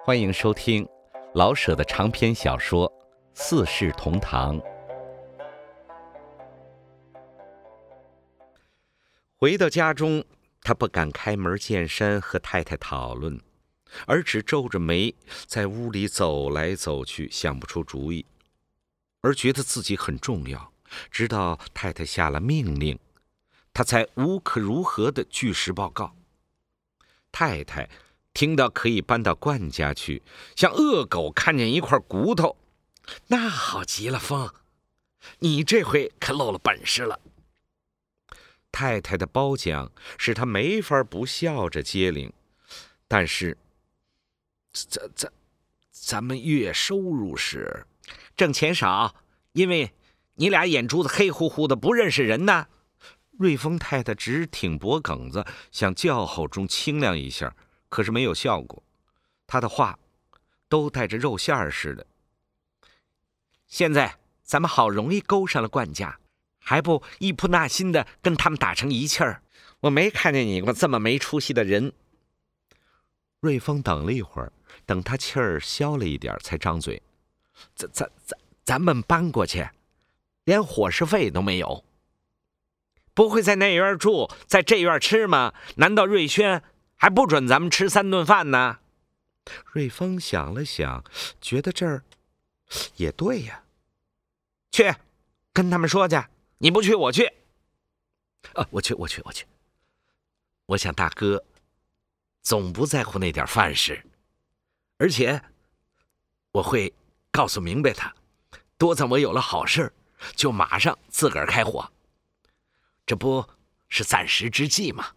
欢迎收听老舍的长篇小说《四世同堂》。回到家中，他不敢开门见山和太太讨论，而只皱着眉在屋里走来走去，想不出主意，而觉得自己很重要。直到太太下了命令，他才无可如何地据实报告。太太听到可以搬到冠家去，像恶狗看见一块骨头。那好极了，风，你这回可露了本事了。太太的褒奖使他没法不笑着接领，但是咱们月收入是挣钱少，因为你俩眼珠子黑乎乎的，不认识人呢。瑞丰太太直挺脖梗子，想叫吼中清亮一下，可是没有效果。他的话都带着肉馅儿似的。现在咱们好容易勾上了冠家，还不一扑那心的跟他们打成一气儿？我没看见你过这么没出息的人。瑞丰等了一会儿，等他气儿消了一点，才张嘴：咱们搬过去，连伙食费都没有。不会在那院住，在这院吃吗？难道瑞轩还不准咱们吃3顿饭呢？瑞丰想了想，觉得这儿也对呀。去跟他们说去，你不去我去。我去。我想大哥总不在乎那点饭食，而且我会告诉明白他，多咱我有了好事就马上自个儿开火，这不是暂时之计吗？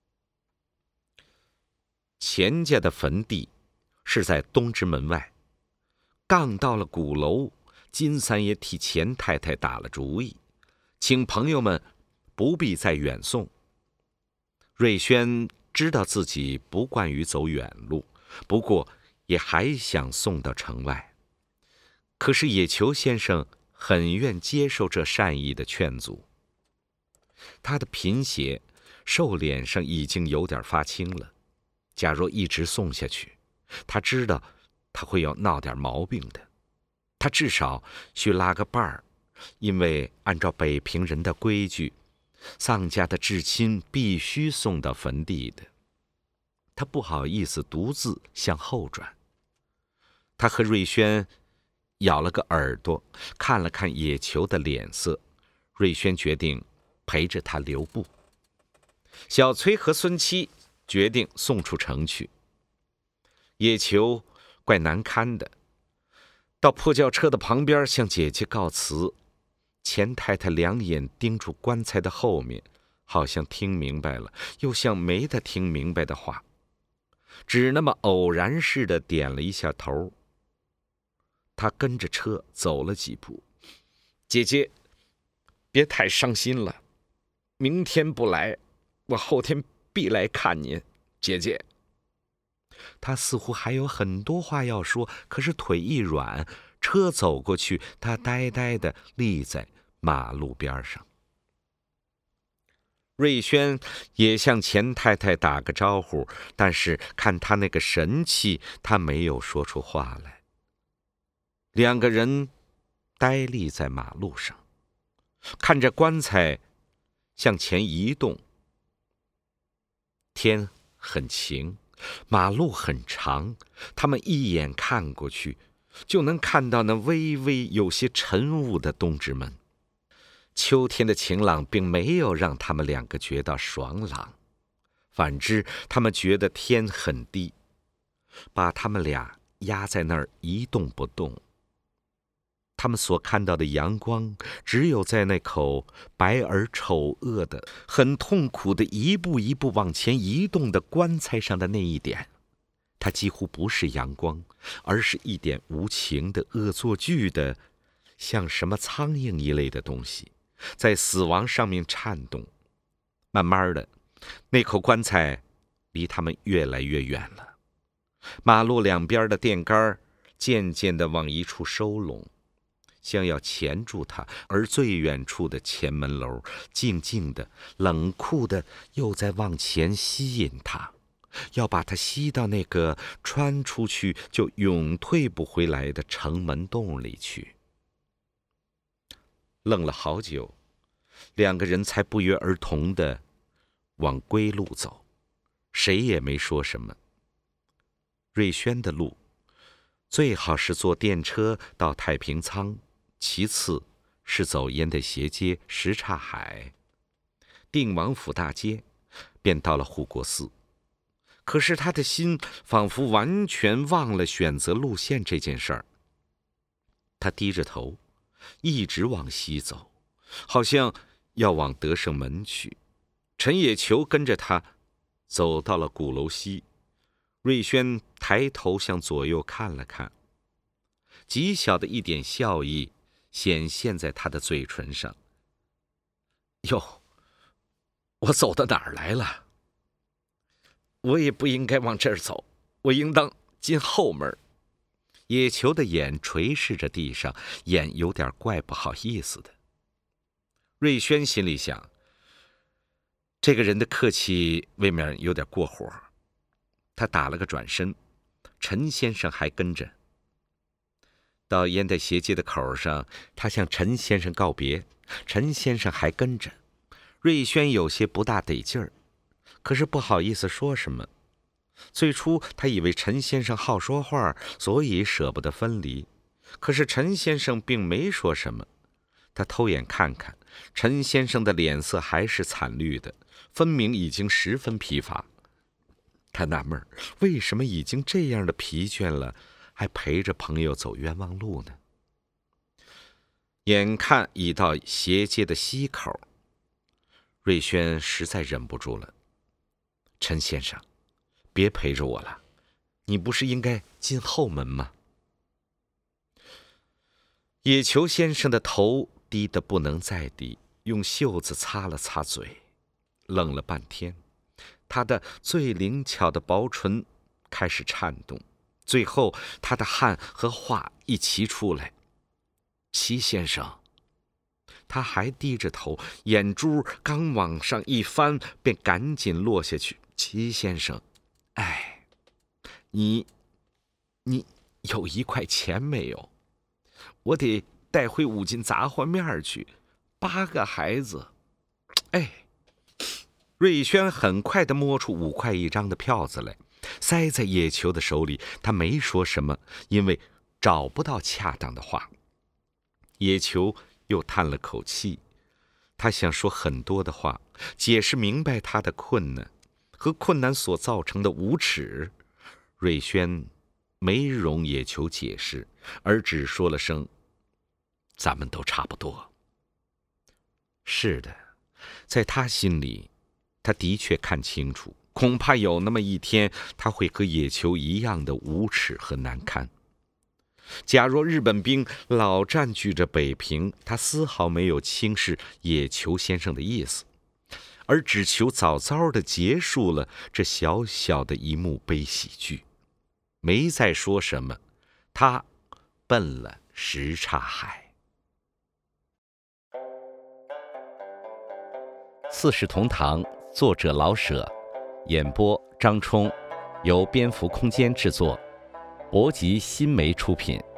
钱家的坟地是在东直门外，刚到了鼓楼，金三爷替钱太太打了主意，请朋友们不必再远送。瑞轩知道自己不惯于走远路，不过也还想送到城外。可是野球先生很愿接受这善意的劝阻。他的贫血瘦脸上已经有点发青了，假若一直送下去，他知道他会要闹点毛病的。他至少需拉个伴儿，因为按照北平人的规矩，丧家的至亲必须送到坟地的。他不好意思独自向后转。他和瑞轩咬了个耳朵，看了看野球的脸色。瑞轩决定陪着他留步。小崔和孙七决定送出城去。野球怪难堪的，到破轿车的旁边向姐姐告辞。钱太太两眼盯住棺材的后面，好像听明白了，又像没得听明白的话，只那么偶然似的点了一下头。他跟着车走了几步。姐姐，别太伤心了，明天不来，我后天必来看您，姐姐。他似乎还有很多话要说，可是腿一软，车走过去，他呆呆地立在马路边上。瑞轩也向钱太太打个招呼，但是看他那个神气，他没有说出话来。两个人呆立在马路上，看着棺材向前移动。天很晴，马路很长，他们一眼看过去，就能看到那微微有些晨雾的东直门。秋天的晴朗并没有让他们两个觉得爽朗，反之，他们觉得天很低，把他们俩压在那儿一动不动。他们所看到的阳光，只有在那口白而丑恶的、很痛苦的一步一步往前移动的棺材上的那一点。它几乎不是阳光，而是一点无情的、恶作剧的，像什么苍蝇一类的东西，在死亡上面颤动。慢慢的，那口棺材离他们越来越远了。马路两边的电杆渐渐地往一处收拢，像要钳住他，而最远处的前门楼静静的、冷酷的又在往前吸引他。 要把他吸到那个穿出去就永退不回来的城门洞里去。愣了好久，两个人才不约而同地往归路走，谁也没说什么。瑞轩的路最好是坐电车到太平仓，其次是走烟袋斜街、什刹海、定王府大街，便到了护国寺。可是他的心仿佛完全忘了选择路线这件事儿。他低着头，一直往西走，好像要往德胜门去。陈野球跟着他走到了鼓楼西。瑞轩抬头向左右看了看，极小的一点笑意显现在他的嘴唇上。哟，我走到哪儿来了？我也不应该往这儿走，我应当进后门。野球的眼垂视着地上，眼有点怪不好意思的。瑞轩心里想，这个人的客气未免有点过火。他打了个转身，陈先生还跟着。到烟袋斜街的口上，他向陈先生告别，陈先生还跟着。瑞轩有些不大得劲儿，可是不好意思说什么。最初他以为陈先生好说话，所以舍不得分离。可是陈先生并没说什么。他偷眼看看，陈先生的脸色还是惨绿的，分明已经十分疲乏。他纳闷，为什么已经这样的疲倦了，还陪着朋友走冤枉路呢？眼看已到斜街的西口，瑞轩实在忍不住了。陈先生，别陪着我了，你不是应该进后门吗？野球先生的头低得不能再低，用袖子擦了擦嘴，愣了半天。他的最灵巧的薄唇开始颤动，最后他的汗和话一齐出来。齐先生，他还低着头，眼珠刚往上一翻，便赶紧落下去。齐先生，哎，你有1块钱没有？我得带回5斤杂货面去，8个孩子。哎。瑞轩很快地摸出5块1张的票子来，塞在野球的手里。他没说什么，因为找不到恰当的话。野球又叹了口气，他想说很多的话，解释明白他的困难和困难所造成的无耻。瑞轩没容野球解释，而只说了声：“咱们都差不多。”是的，在他心里，他的确看清楚，恐怕有那么一天，他会和野球一样的无耻和难堪。假若日本兵老占据着北平，他丝毫没有轻视野球先生的意思，而只求早早地结束了这小小的一幕悲喜剧。没再说什么，他奔了什刹海。 四世同堂，作者老舍，演播张冲，由蝙蝠空间制作，博吉新媒出品。